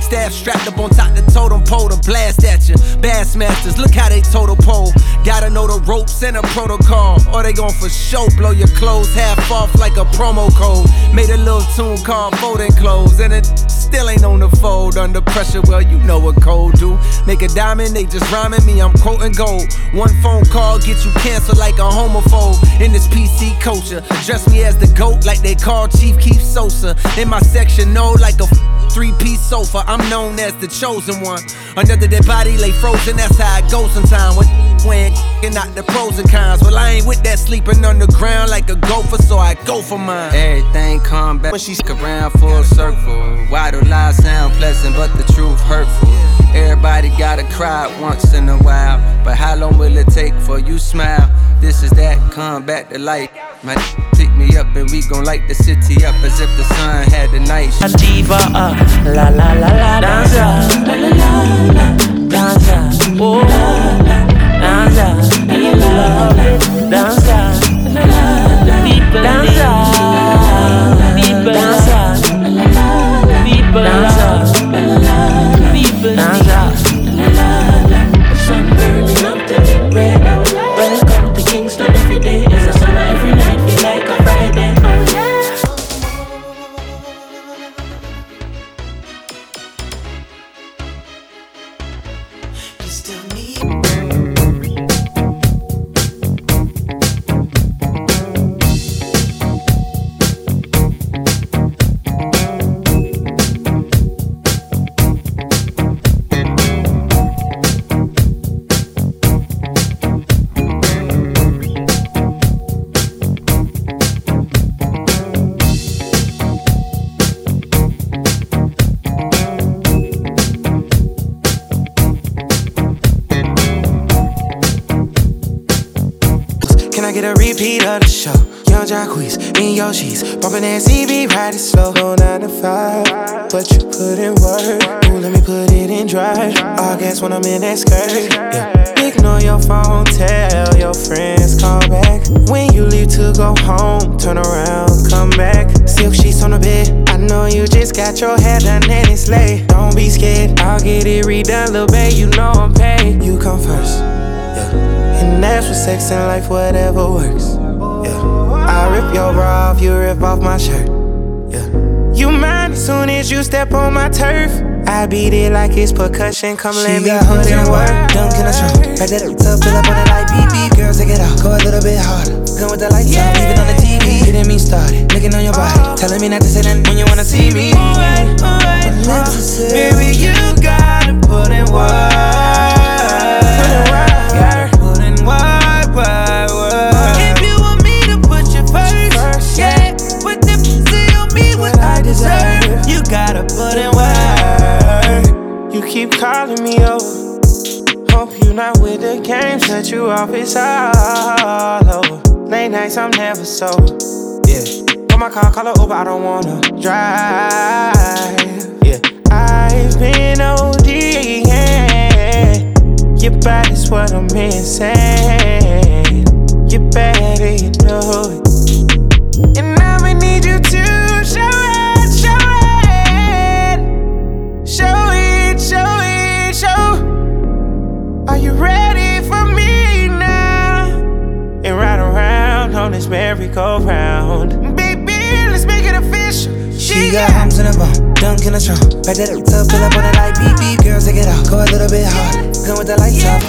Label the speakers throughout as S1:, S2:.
S1: staff strapped up on top the totem pole to blast at you. Bassmasters, look how they total pole. Gotta know the ropes and a protocol, or they gon' for sure blow your clothes half off like a promo code. Made a little tune called Folding Clothes, and it still ain't on the fold. Under pressure, well, you know what cold do. Make a diamond, they just rhyming me, I'm quoting gold. One phone call get you canceled like a homophobe. In this PC culture, dress me as the GOAT like they call Chief Keef Sosa. In my section, no, like a three-piece sofa, I'm known as the chosen one. Another dead body lay frozen, that's how it goes sometimes. When not the pros and cons. Well, I ain't with that sleeping on the ground like a gopher, so I go for mine. Everything come back when she's around full circle. Why do lies sound pleasant but the truth hurtful? Everybody gotta cry once in a while, but how long will it take for you smile? This is that, come back to life. My pick me up and we gon' light the city up as if the sun had the night.
S2: A diva, la la la la, danza, la la la la, danza, oh, danza, danza, danza, people danza, people danza, people danza, people danza. Sun burning up the red. Welcome to Kingston. Every day is a summer, every night feel like a Friday. Oh yeah. You still need.
S3: Get a repeat of the show. Young Jacquees, me and Yoshi's bumping that CB, riding slow. Go 9 to 5, but you put in work. Ooh, let me put it in drive. All gas when I'm in that skirt. Yeah. Ignore your phone, tell your friends, call back. When you leave to go home, turn around, come back. Silk sheets on the bed. I know you just got your hair done and it's late. Don't be scared, I'll get it redone, little babe. You know I'm paid. You come first. And that's for sex and life, whatever works. Yeah. I rip your bra off, you rip off my shirt. Yeah. You mine as soon as you step on my turf. I beat it like it's percussion, come let me put in work. Dunk in a trunk, back that up, fill up on the light, beep beep. Girl, take it off, go a little bit harder. Gun with the lights off, leave it on the TV. Getting me started, looking on your body, telling me not to say that when you wanna see me. Baby, you gotta put in work. If you want me to put you first, yeah, put the pussy on me what I deserve. You gotta put in work. You keep calling me over. Hope you not with the games that you off, it's all over. Late nights, I'm never sober. Yeah, put my car, call her Uber, I don't wanna drive. Yeah, I've been OD, yeah. Your body's what I'm missing. You better, you know it. And I'ma need you to show it, show it. Show it, show it, show. Are you ready for me now? And ride around on this merry-go-round. Baby, let's make it official. She got humps in the bum, dunk in the trunk. Back that up, fill up on the light, beep beep. Girl, take it off, go a little bit harder. Gun with the lights off.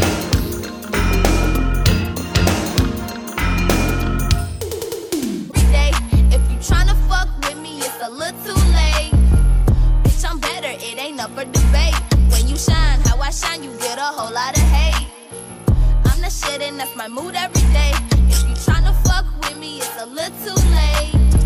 S4: For debate. When you shine, how I shine, you get a whole lot of hate. I'm the shit and that's my mood every day. If you tryna fuck with me, it's a little too late.